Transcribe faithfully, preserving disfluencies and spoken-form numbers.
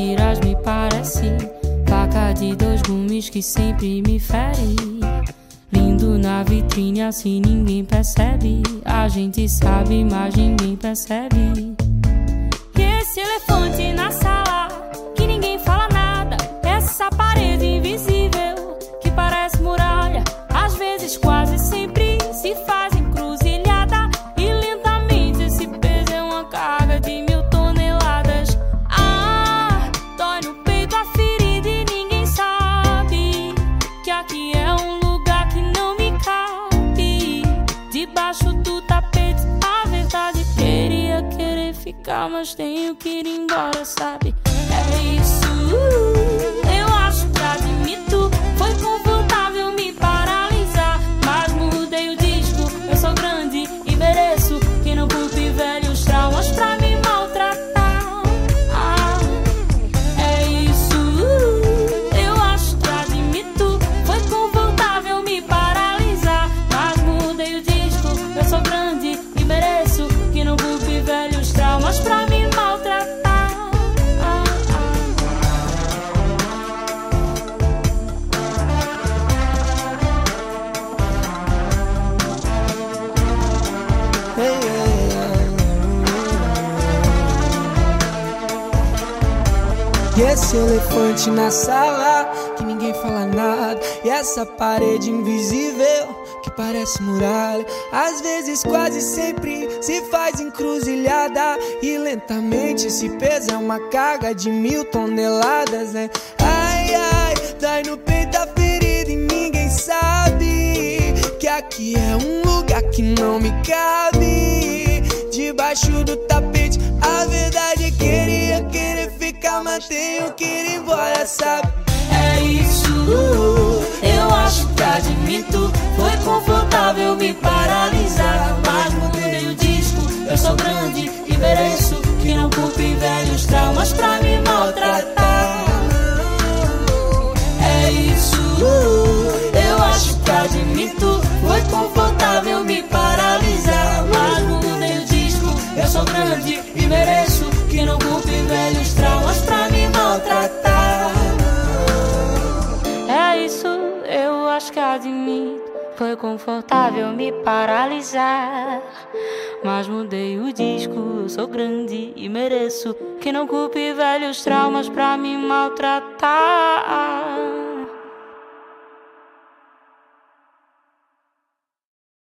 mentiras me parece faca de dois gumes que sempre me fere. Lindo na vitrine, assim ninguém percebe. A gente sabe, mas ninguém percebe. E esse elefante na sala, que ninguém fala nada. Essa parede invisível, que parece muralha. Às vezes, quase sempre, se faz encruzilhada. E lentamente esse peso é uma carga de mil toneladas. Ah, dói no peito a ferida e ninguém sabe que aqui é um lugar que não me cabe. Debaixo do tapete, a verdade queria querer ficar, mas tenho que ir embora, sabe? É isso, eu acho que admito. Foi confortável me paralisar, mas mudei o disco. Eu sou grande e mereço que não culpe velhos traumas pra me maltratar. Ah, é isso, eu acho que admito. Foi confortável me paralisar, mas mudei o disco. Eu sou grande e mereço que não culpe velhos traumas pra me maltratar. E esse elefante na sala, que ninguém fala nada. E essa parede invisível, que parece muralha. Às vezes, quase sempre, se faz encruzilhada. E lentamente esse peso é uma carga de mil toneladas, né? Ai, ai, dói no peito a ferida e ninguém sabe que aqui é um lugar que não me cabe. Debaixo do tapete, a verdade queria querer ficar, mas tenho que ir embora, sabe? É isso, eu acho que admito. Foi confortável me paralisar, mas mudei o disco. Eu sou grande e mereço que não culpe velhos traumas pra me maltratar. É isso, eu acho que admito. Foi confortável me paralisar, mas mudei o disco. Eu sou grande e mereço que não culpe velhos traumas pra me maltratar. É isso, eu acho que admito. Foi confortável me paralisar, mas mudei o disco. Eu sou grande e mereço que não culpe velhos traumas pra me maltratar.